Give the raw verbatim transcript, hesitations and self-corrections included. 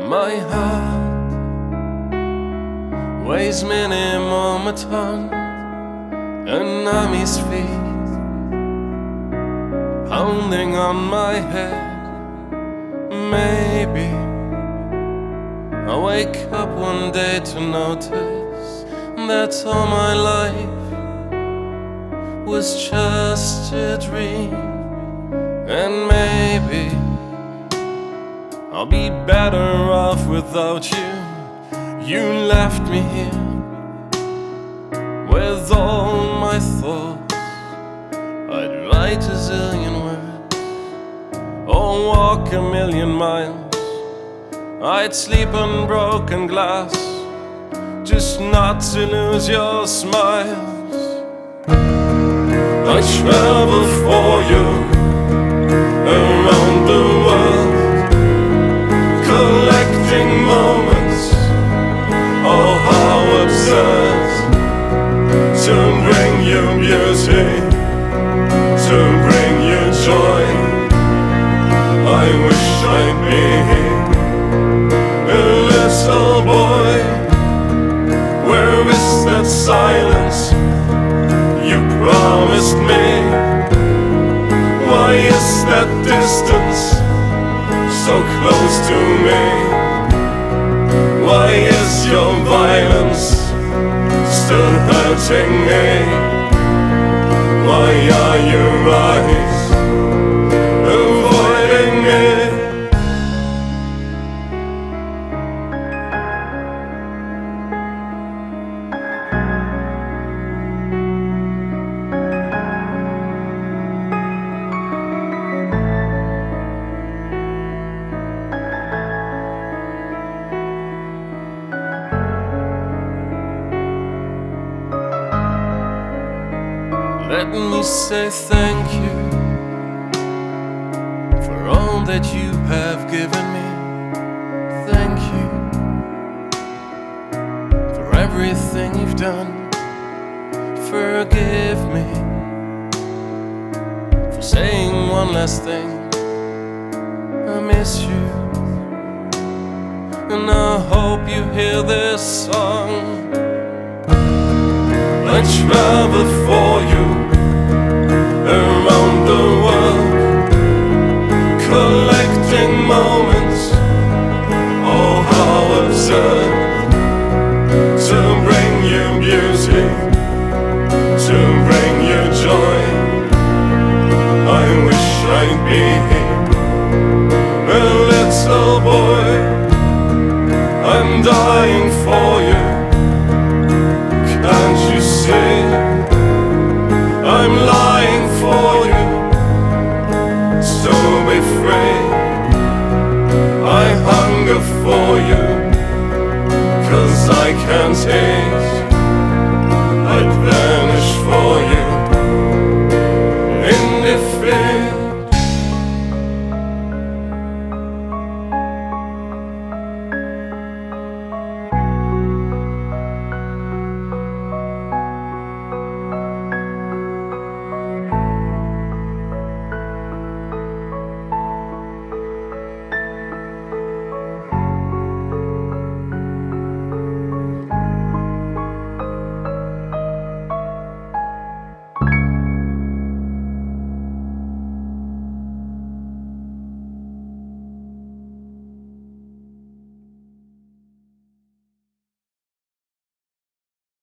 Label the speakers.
Speaker 1: My heart weighs minimum a ton, and I'm his feet pounding on my head. Maybe I'll wake up one day to notice that all my life was just a dream. And maybe I'll be better off without you. You left me here with all my thoughts. I'd write a zillion words or walk a million miles. I'd sleep on broken glass just not to lose your smiles. I travel for you around the world, collecting moments, oh how absurd, to bring you beauty, to bring you joy. I wish I'd be a little boy. Where is that silence you promised me? Why is that distance so close to me? Why is your violence still hurting me? Why are your eyes avoiding me? Let me say thank you for all that you have given me. Thank you for everything you've done. Forgive me for saying one last thing. I miss you, and I hope you hear this song. I travel for you